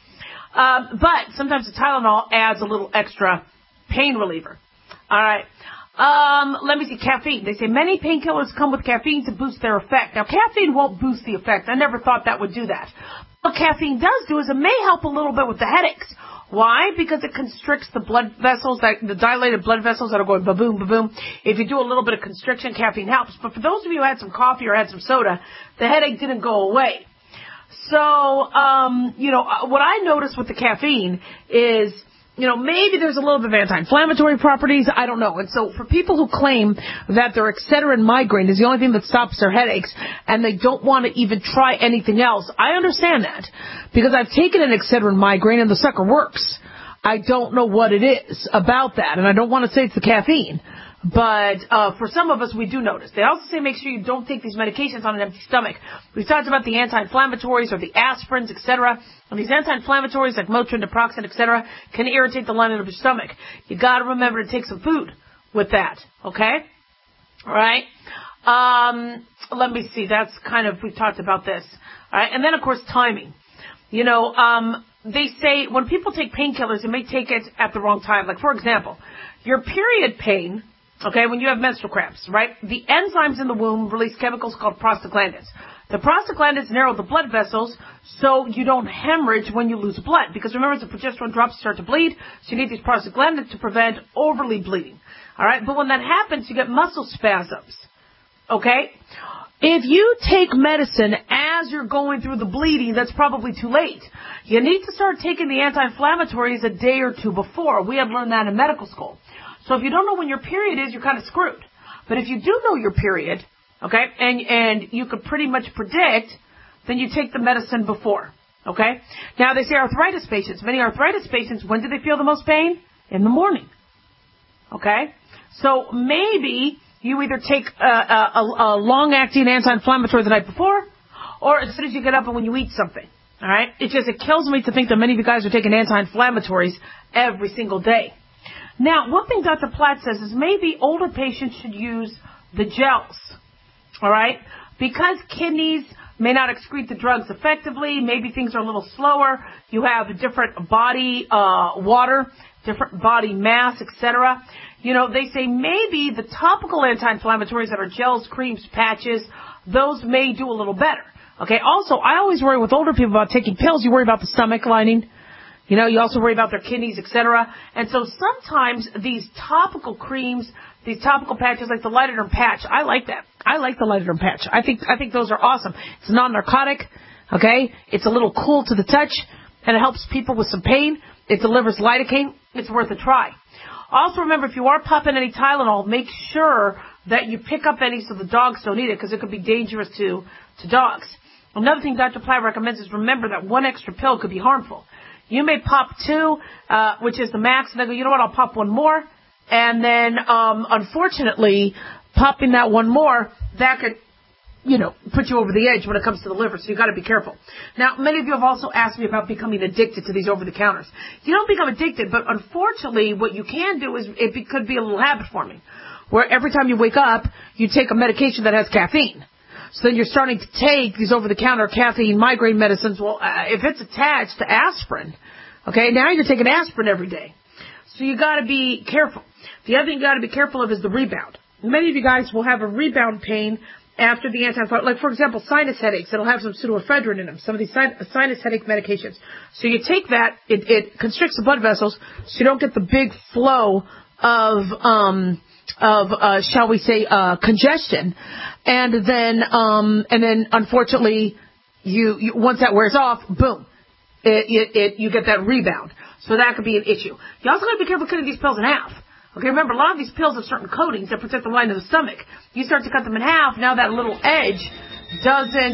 But sometimes the Tylenol adds a little extra pain reliever. All right. Let me see, caffeine. They say many painkillers come with caffeine to boost their effect. Now, caffeine won't boost the effect. I never thought that would do that. What caffeine does do is it may help a little bit with the headaches. Why? Because it constricts the blood vessels, the dilated blood vessels that are going ba-boom, ba-boom. If you do a little bit of constriction, caffeine helps. But for those of you who had some coffee or had some soda, the headache didn't go away. So, what I noticed with the caffeine is, maybe there's a little bit of anti-inflammatory properties. I don't know. And so for people who claim that their Excedrin migraine is the only thing that stops their headaches and they don't want to even try anything else, I understand that because I've taken an Excedrin migraine and the sucker works. I don't know what it is about that, and I don't want to say it's the caffeine. But for some of us, we do notice. They also say make sure you don't take these medications on an empty stomach. We've talked about the anti-inflammatories or the aspirins, etc. And these anti-inflammatories like Motrin, Naproxen, etc. can irritate the lining of your stomach. You got to remember to take some food with that. Okay? All right? Let me see. That's kind of, we've talked about this. All right? And then, of course, timing. They say when people take painkillers, they may take it at the wrong time. Like, for example, your period pain, okay, when you have menstrual cramps, right? The enzymes in the womb release chemicals called prostaglandins. The prostaglandins narrow the blood vessels so you don't hemorrhage when you lose blood. Because remember, as the progesterone drops, you start to bleed. So you need these prostaglandins to prevent overly bleeding. All right? But when that happens, you get muscle spasms. Okay? If you take medicine as you're going through the bleeding, that's probably too late. You need to start taking the anti-inflammatories a day or two before. We have learned that in medical school. So if you don't know when your period is, you're kind of screwed. But if you do know your period, okay, and you could pretty much predict, then you take the medicine before, okay? Now, they say arthritis patients. Many arthritis patients, when do they feel the most pain? In the morning, okay? So maybe you either take a long-acting anti-inflammatory the night before, or as soon as you get up and when you eat something, all right? It kills me to think that many of you guys are taking anti-inflammatories every single day. Now, one thing Dr. Platt says is maybe older patients should use the gels, all right? Because kidneys may not excrete the drugs effectively, maybe things are a little slower, you have a different body water, different body mass, etc. You know, they say maybe the topical anti-inflammatories that are gels, creams, patches, those may do a little better. Okay, also, I always worry with older people about taking pills. You worry about the stomach lining. You know, you also worry about their kidneys, etc. And so sometimes these topical creams, these topical patches like the Lidoderm patch, I like that. I like the Lidoderm patch. I think those are awesome. It's non-narcotic, okay? It's a little cool to the touch, and it helps people with some pain. It delivers lidocaine. It's worth a try. Also remember, if you are popping any Tylenol, make sure that you pick up any so the dogs don't eat it, because it could be dangerous to dogs. Another thing Dr. Platt recommends is remember that one extra pill could be harmful. You may pop 2, which is the max, and then go, you know what, I'll pop 1 more. And then, unfortunately, popping that 1 more, that could, put you over the edge when it comes to the liver, so you've got to be careful. Now, many of you have also asked me about becoming addicted to these over-the-counters. You don't become addicted, but unfortunately, what you can do is it could be a little habit-forming, where every time you wake up, you take a medication that has caffeine. So then you're starting to take these over-the-counter caffeine migraine medicines. Well, if it's attached to aspirin, okay, now you're taking aspirin every day. So you got to be careful. The other thing you got to be careful of is the rebound. Many of you guys will have a rebound pain after the anti-inflammatory, like, for example, sinus headaches. It'll have some pseudoephedrine in them, some of these sinus headache medications. So you take that, it constricts the blood vessels, so you don't get the big flow of shall we say, congestion. And then unfortunately, you once that wears off, boom, you get that rebound. So that could be an issue. You also got to be careful cutting these pills in half. Okay, remember, a lot of these pills have certain coatings that protect the lining of the stomach. You start to cut them in half, now that little edge doesn't,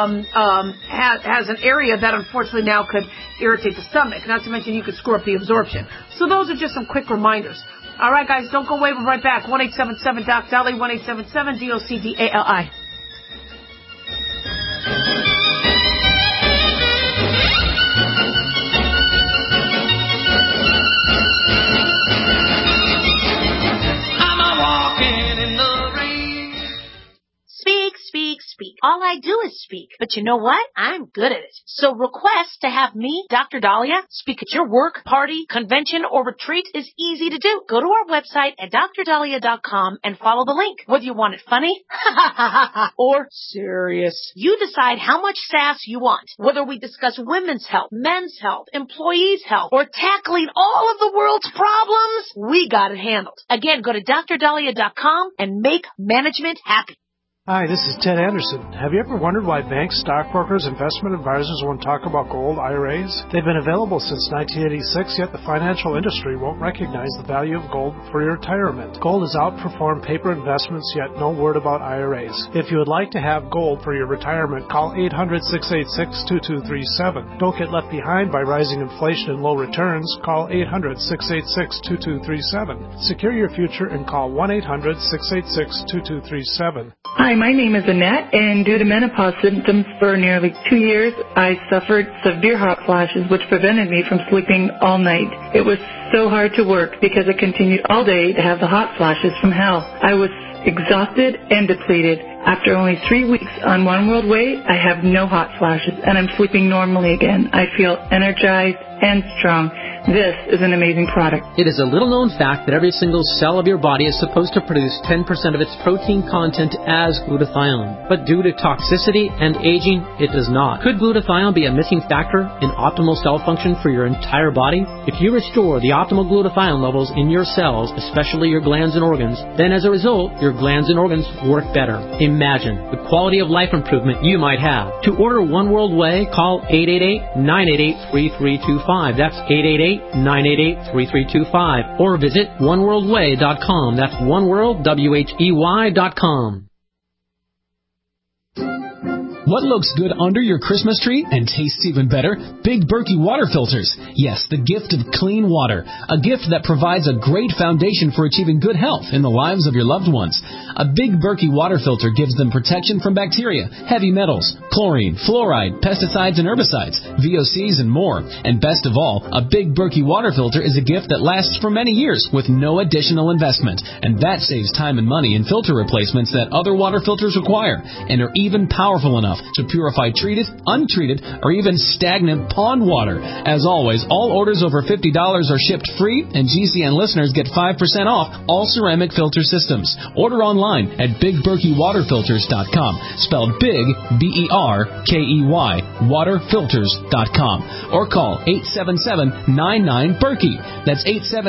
has an area that unfortunately now could irritate the stomach. Not to mention you could screw up the absorption. So those are just some quick reminders. All right, guys, don't go away. We're right back. 1-877-DOC-DALI, 1-877-DOCDALI. Speak. All I do is speak. But you know what? I'm good at it. So request to have me, Dr. Dahlia, speak at your work, party, convention, or retreat is easy to do. Go to our website at drdahlia.com and follow the link. Whether you want it funny or serious, you decide how much sass you want. Whether we discuss women's health, men's health, employees' health, or tackling all of the world's problems, we got it handled. Again, go to drdahlia.com and make management happy. Hi, this is Ted Anderson. Have you ever wondered why banks, stockbrokers, investment advisors won't talk about gold IRAs? They've been available since 1986, yet the financial industry won't recognize the value of gold for your retirement. Gold has outperformed paper investments, yet no word about IRAs. If you would like to have gold for your retirement, call 800-686-2237. Don't get left behind by rising inflation and low returns. Call 800-686-2237. Secure your future and call 1-800-686-2237. Hi, my name is Annette, and due to menopause symptoms for nearly 2 years, I suffered severe hot flashes, which prevented me from sleeping all night. It was so hard to work because I continued all day to have the hot flashes from hell. I was exhausted and depleted. After only 3 weeks on One World Way, I have no hot flashes, and I'm sleeping normally again. I feel energized and strong. This is an amazing product. It is a little-known fact that every single cell of your body is supposed to produce 10% of its protein content as glutathione. But due to toxicity and aging, it does not. Could glutathione be a missing factor in optimal cell function for your entire body? If you restore the optimal glutathione levels in your cells, especially your glands and organs, then as a result, your glands and organs work better. Imagine the quality of life improvement you might have. To order One World Way, call 888-988-3325. That's 888-988-3325. Or visit oneworldway.com. That's oneworldwhey.com. What looks good under your Christmas tree and tastes even better? Big Berkey water filters. Yes, the gift of clean water. A gift that provides a great foundation for achieving good health in the lives of your loved ones. A Big Berkey water filter gives them protection from bacteria, heavy metals, chlorine, fluoride, pesticides and herbicides, VOCs and more. And best of all, a Big Berkey water filter is a gift that lasts for many years with no additional investment. And that saves time and money in filter replacements that other water filters require, and are even powerful enough to purify treated, untreated, or even stagnant pond water. As always, all orders over $50 are shipped free, and GCN listeners get 5% off all ceramic filter systems. Order online at BigBerkeyWaterFilters.com, spelled Big, B-E-R-K-E-Y, waterfilters.com, or call 877-99-BERKEY. That's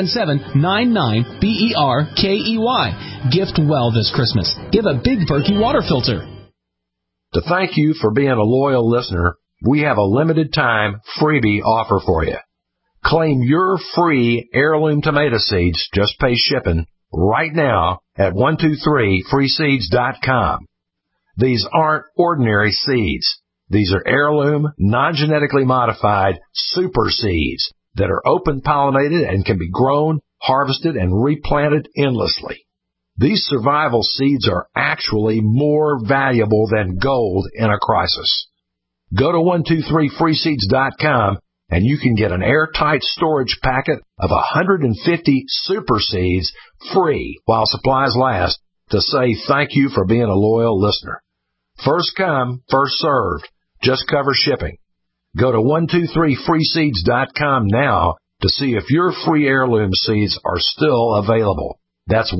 877-99-BERKEY. Gift well this Christmas. Give a Big Berkey water filter. To thank you for being a loyal listener, we have a limited time freebie offer for you. Claim your free heirloom tomato seeds, just pay shipping, right now at 123freeseeds.com. These aren't ordinary seeds. These are heirloom, non-genetically modified super seeds that are open pollinated and can be grown, harvested, and replanted endlessly. These survival seeds are actually more valuable than gold in a crisis. Go to 123freeseeds.com and you can get an airtight storage packet of 150 super seeds free while supplies last to say thank you for being a loyal listener. First come, first served. Just cover shipping. Go to 123freeseeds.com now to see if your free heirloom seeds are still available. That's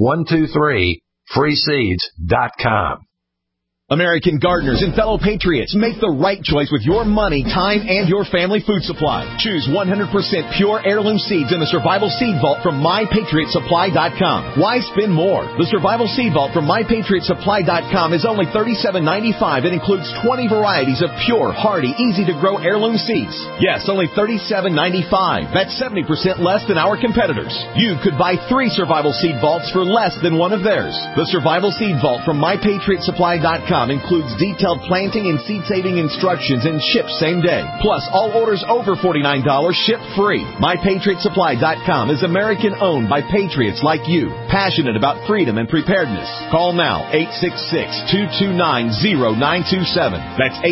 123freeseeds.com. American gardeners and fellow patriots, make the right choice with your money, time, and your family food supply. Choose 100% pure heirloom seeds in the Survival Seed Vault from MyPatriotSupply.com. Why spend more? The Survival Seed Vault from MyPatriotSupply.com is only $37.95 and includes 20 varieties of pure, hardy, easy-to-grow heirloom seeds. Yes, only $37.95. That's 70% less than our competitors. You could buy 3 Survival Seed Vaults for less than one of theirs. The Survival Seed Vault from MyPatriotSupply.com includes detailed planting and seed-saving instructions and ships same day. Plus, all orders over $49 ship free. MyPatriotSupply.com is American-owned by patriots like you, passionate about freedom and preparedness. Call now, 866-229-0927. That's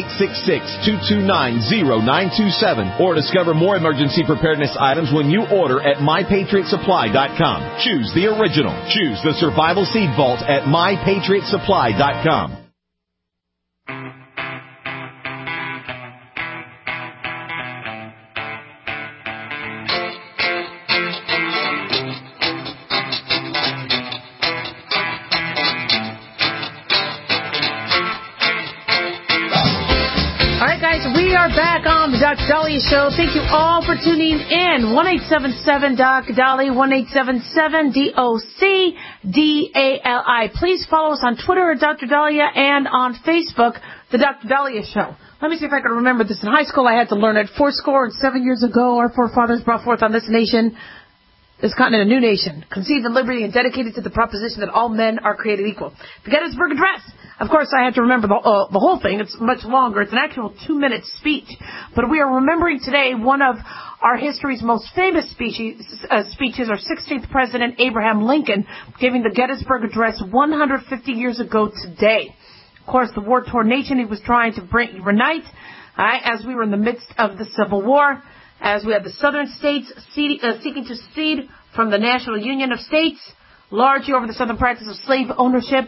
866-229-0927. Or discover more emergency preparedness items when you order at MyPatriotSupply.com. Choose the original. Choose the Survival Seed Vault at MyPatriotSupply.com. We are back on the Dr. Dahlia Show. Thank you all for tuning in. 1-877-DOC-DALI, 1-877-DOC-DALI. Please follow us on Twitter at Dr. Dahlia and on Facebook, The Dr. Dahlia Show. Let me see if I can remember this. In high school, I had to learn it. 7 years ago, our forefathers brought forth on this nation, this continent, a new nation, conceived in liberty and dedicated to the proposition that all men are created equal. The Gettysburg Address. Of course, I had to remember the whole thing. It's much longer. It's an actual 2-minute speech. But we are remembering today one of our history's most famous speeches, our 16th President Abraham Lincoln, giving the Gettysburg Address 150 years ago today. Of course, the war-torn nation he was trying to reunite, as we were in the midst of the Civil War, as we had the southern states seeking to secede from the National Union of States, largely over the southern practice of slave ownership.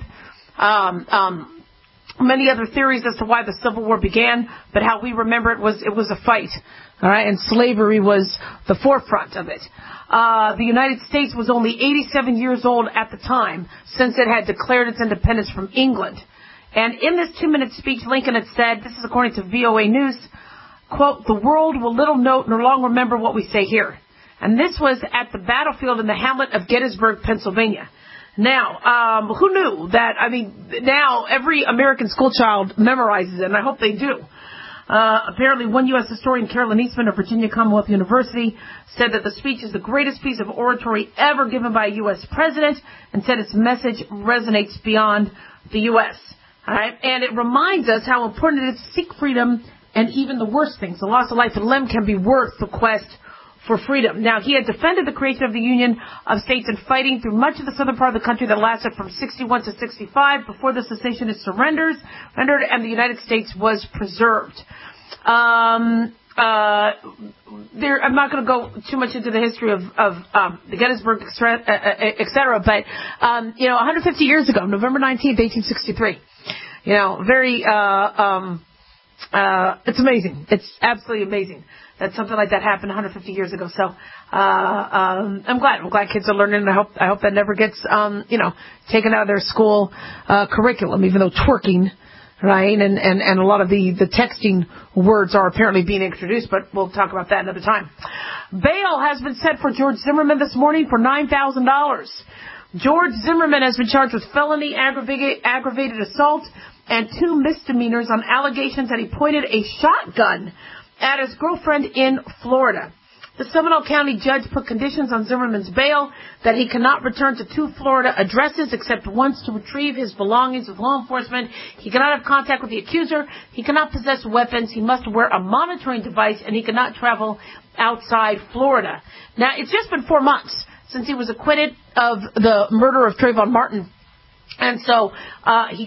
Many other theories as to why the Civil War began, but how we remember it was a fight, all right, and slavery was the forefront of it. The United States was only 87 years old at the time, since it had declared its independence from England. And in this 2-minute speech, Lincoln had said, this is according to VOA News, quote, "The world will little note nor long remember what we say here." And this was at the battlefield in the hamlet of Gettysburg, Pennsylvania. Now, who knew that? I mean, now every American schoolchild memorizes it, and I hope they do. Apparently, one U.S. historian, Carolyn Eastman of Virginia Commonwealth University, said that the speech is the greatest piece of oratory ever given by a U.S. president, and said its message resonates beyond the U.S. All right, and it reminds us how important it is to seek freedom, and even the worst things, the loss of life and limb, can be worth the quest for freedom. Now, he had defended the creation of the Union of States and fighting through much of the southern part of the country that lasted from 61 to 65 before the secessionist surrendered, and the United States was preserved. I'm not going to go too much into the history of the Gettysburg, et cetera, but 150 years ago, November 19th, 1863. It's amazing. It's absolutely amazing that something like that happened 150 years ago. So I'm glad kids are learning. I hope that never gets taken out of their school curriculum, even though twerking, right, and a lot of the texting words are apparently being introduced, but we'll talk about that another time. Bail has been set for George Zimmerman this morning for $9,000. George Zimmerman has been charged with felony aggravated assault and 2 misdemeanors on allegations that he pointed a shotgun at his girlfriend in Florida. The Seminole County judge put conditions on Zimmerman's bail that he cannot return to 2 Florida addresses except once to retrieve his belongings with law enforcement. He cannot have contact with the accuser. He cannot possess weapons. He must wear a monitoring device, and he cannot travel outside Florida. Now, it's just been 4 months since he was acquitted of the murder of Trayvon Martin. And so he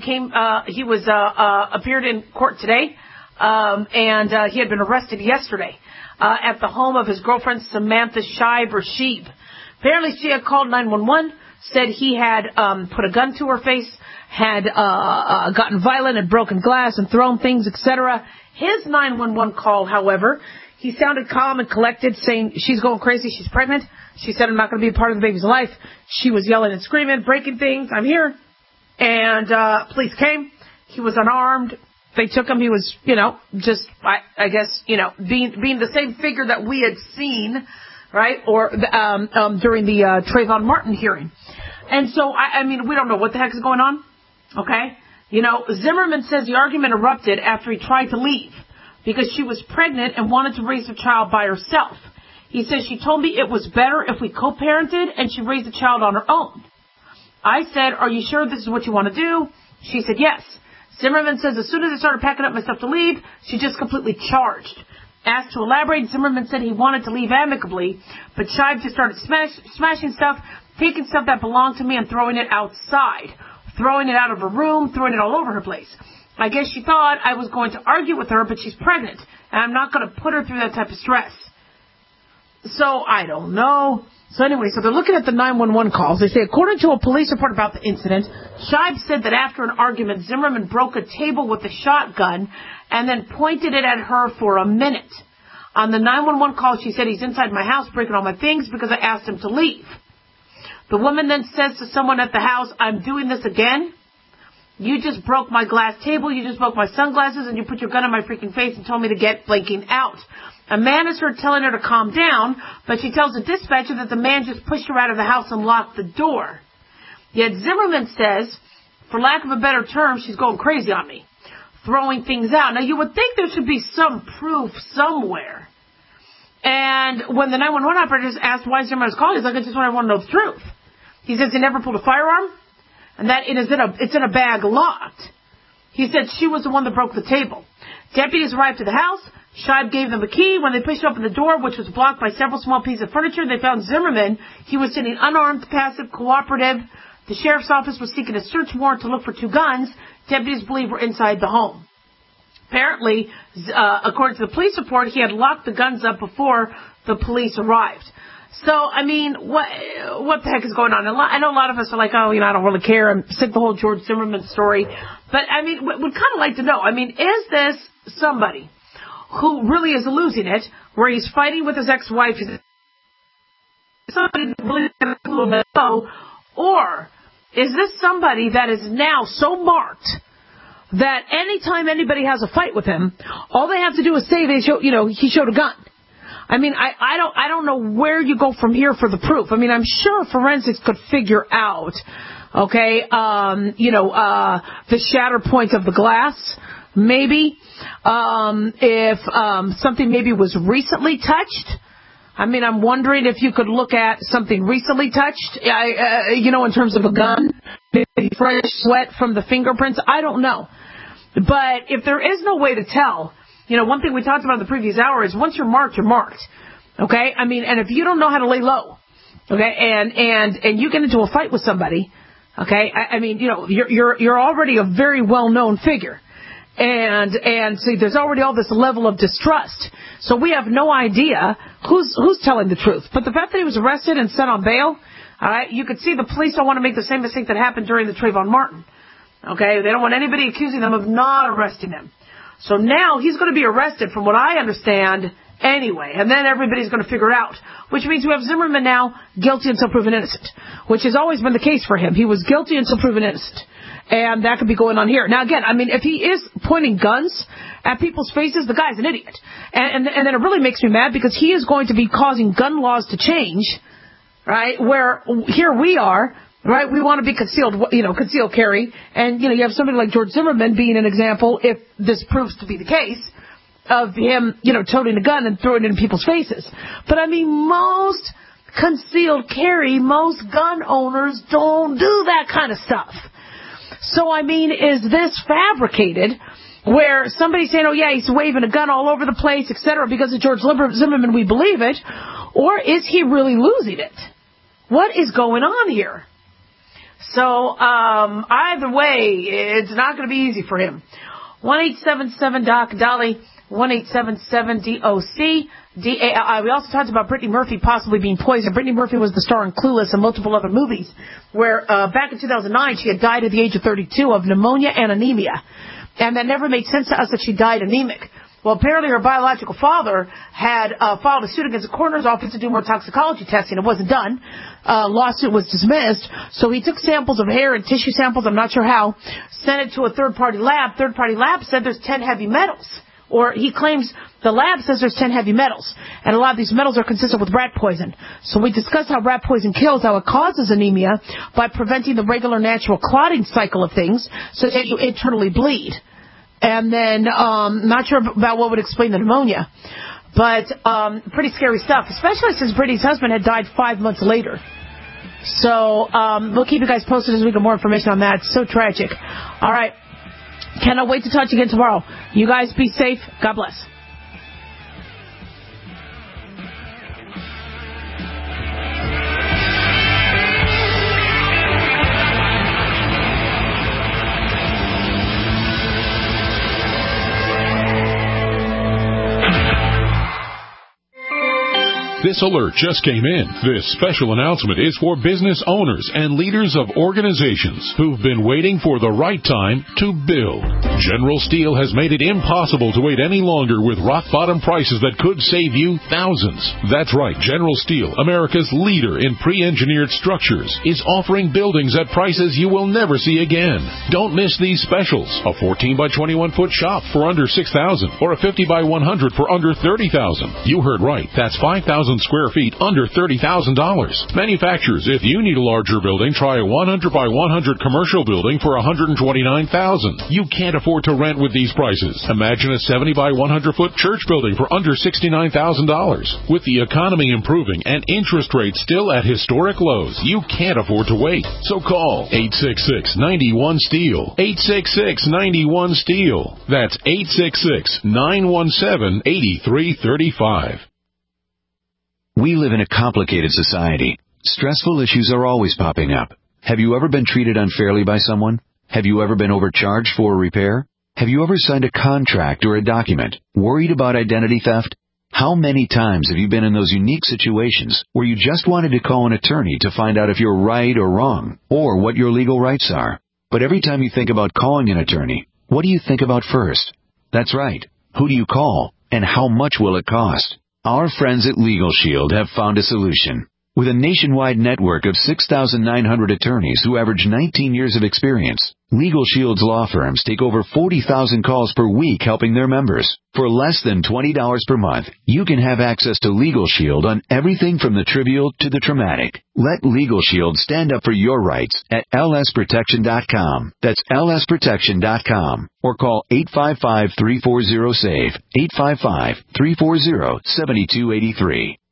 appeared in court today, and he had been arrested yesterday at the home of his girlfriend, Samantha Shibe Rashid. Apparently she had called 911, said he had put a gun to her face, had gotten violent and broken glass and thrown things, etc. His 911 call, however, he sounded calm and collected, saying she's going crazy, she's pregnant. She said, I'm not going to be a part of the baby's life. She was yelling and screaming, breaking things. I'm here. And police came. He was unarmed. They took him. He was, just, I guess, being the same figure that we had seen, right, or during the Trayvon Martin hearing. And so, I mean, we don't know what the heck is going on, okay? Zimmerman says the argument erupted after he tried to leave because she was pregnant and wanted to raise the child by herself. He says, she told me it was better if we co-parented and she raised the child on her own. I said, are you sure this is what you want to do? She said, yes. Zimmerman says, as soon as I started packing up my stuff to leave, she just completely charged. Asked to elaborate, Zimmerman said he wanted to leave amicably, but Shibe just started smashing stuff, taking stuff that belonged to me and throwing it outside, throwing it out of her room, throwing it all over her place. I guess she thought I was going to argue with her, but she's pregnant, and I'm not going to put her through that type of stress. So, I don't know. So anyway, they're looking at the 911 calls. They say, according to a police report about the incident, Shibe said that after an argument, Zimmerman broke a table with a shotgun and then pointed it at her for a minute. On the 911 call, she said, he's inside my house breaking all my things because I asked him to leave. The woman then says to someone at the house, I'm doing this again. You just broke my glass table, you just broke my sunglasses, and you put your gun in my freaking face and told me to get blinking out. A man is heard telling her to calm down, but she tells the dispatcher that the man just pushed her out of the house and locked the door. Yet Zimmerman says, for lack of a better term, she's going crazy on me, throwing things out. Now, you would think there should be some proof somewhere. And when the 911 operator asked why Zimmerman was calling, he's like, I just want to know the truth. He says he never pulled a firearm, and that it's in a bag locked. He said she was the one that broke the table. Deputies arrived to the house. Shibe gave them a key. When they pushed open the door, which was blocked by several small pieces of furniture, they found Zimmerman. He was sitting unarmed, passive, cooperative. The sheriff's office was seeking a search warrant to look for 2 guns deputies believe were inside the home. Apparently, according to the police report, he had locked the guns up before the police arrived. So, I mean, what the heck is going on? I know a lot of us are like, I don't really care. I'm sick of the whole George Zimmerman story. But, I mean, we'd kind of like to know. I mean, is this somebody who really is losing it, where he's fighting with his ex-wife, somebody really a little bit low, or is this somebody that is now so marked that anytime anybody has a fight with him, all they have to do is say he showed a gun? I mean, I don't know where you go from here for the proof. I mean, I'm sure forensics could figure out, the shatter point of the glass, maybe. If something maybe was recently touched, I mean, I'm wondering if you could look at something recently touched, in terms of a gun, maybe fresh sweat from the fingerprints. I don't know. But if there is no way to tell, one thing we talked about in the previous hour is once you're marked, you're marked. Okay? I mean, and if you don't know how to lay low, okay, and you get into a fight with somebody, okay, I mean, you're already a very well-known figure. And see, there's already all this level of distrust. So we have no idea who's telling the truth. But the fact that he was arrested and set on bail, all right, you could see the police don't want to make the same mistake that happened during the Trayvon Martin. Okay, they don't want anybody accusing them of not arresting him. So now he's going to be arrested, from what I understand, anyway. And then everybody's going to figure it out. Which means we have Zimmerman now guilty until proven innocent, which has always been the case for him. He was guilty until proven innocent. And that could be going on here. Now, again, I mean, if he is pointing guns at people's faces, the guy's an idiot. And then it really makes me mad because he is going to be causing gun laws to change, right, where here we are, right, we want to be concealed carry. And, you have somebody like George Zimmerman being an example, if this proves to be the case, of him, toting a gun and throwing it in people's faces. But, I mean, most concealed carry, most gun owners don't do that kind of stuff. So, I mean, is this fabricated where somebody's saying, oh, yeah, he's waving a gun all over the place, et cetera, because of George Zimmerman, we believe it, or is he really losing it? What is going on here? So, either way, it's not going to be easy for him. 1-877-DOC-DOLLY, 1-877-DOC. DAI. We also talked about Brittany Murphy possibly being poisoned. Brittany Murphy was the star in Clueless and multiple other movies, where back in 2009 she had died at the age of 32 of pneumonia and anemia. And that never made sense to us that she died anemic. Well, apparently her biological father had filed a suit against the coroner's office to do more toxicology testing. It wasn't done. Lawsuit was dismissed. So he took samples of hair and tissue samples, I'm not sure how, sent it to a third-party lab. Third-party lab said there's 10 heavy metals. Or he claims the lab says there's 10 heavy metals. And a lot of these metals are consistent with rat poison. So we discussed how rat poison kills, how it causes anemia by preventing the regular natural clotting cycle of things so that you internally bleed. And then, not sure about what would explain the pneumonia. But pretty scary stuff, especially since Brittany's husband had died 5 months later. So we'll keep you guys posted as we get more information on that. It's so tragic. All right. Cannot wait to talk to you again tomorrow. You guys be safe. God bless. This alert just came in. This special announcement is for business owners and leaders of organizations who've been waiting for the right time to build. General Steel has made it impossible to wait any longer with rock-bottom prices that could save you thousands. That's right. General Steel, America's leader in pre-engineered structures, is offering buildings at prices you will never see again. Don't miss these specials. A 14 by 21 foot shop for under $6,000 or a 50 by 100 for under $30,000. You heard right. That's 5,000 square feet under $30,000. Manufacturers, if you need a larger building, try a 100 by 100 commercial building for $129,000. You can't afford to rent with these prices. Imagine a 70 by 100 foot church building for under $69,000. With the economy improving and interest rates still at historic lows, you can't afford to wait. So call 866-91-STEEL. 866-91-STEEL. That's 866-917-8335. We live in a complicated society. Stressful issues are always popping up. Have you ever been treated unfairly by someone? Have you ever been overcharged for a repair? Have you ever signed a contract or a document? Worried about identity theft? How many times have you been in those unique situations where you just wanted to call an attorney to find out if you're right or wrong, or what your legal rights are? But every time you think about calling an attorney, what do you think about first? That's right. Who do you call, and how much will it cost? Our friends at Legal Shield have found a solution. With a nationwide network of 6,900 attorneys who average 19 years of experience, Legal Shield's law firms take over 40,000 calls per week helping their members. For less than $20 per month, you can have access to Legal Shield on everything from the trivial to the traumatic. Let Legal Shield stand up for your rights at lsprotection.com. That's lsprotection.com. Or call 855-340-SAVE, 855-340-7283.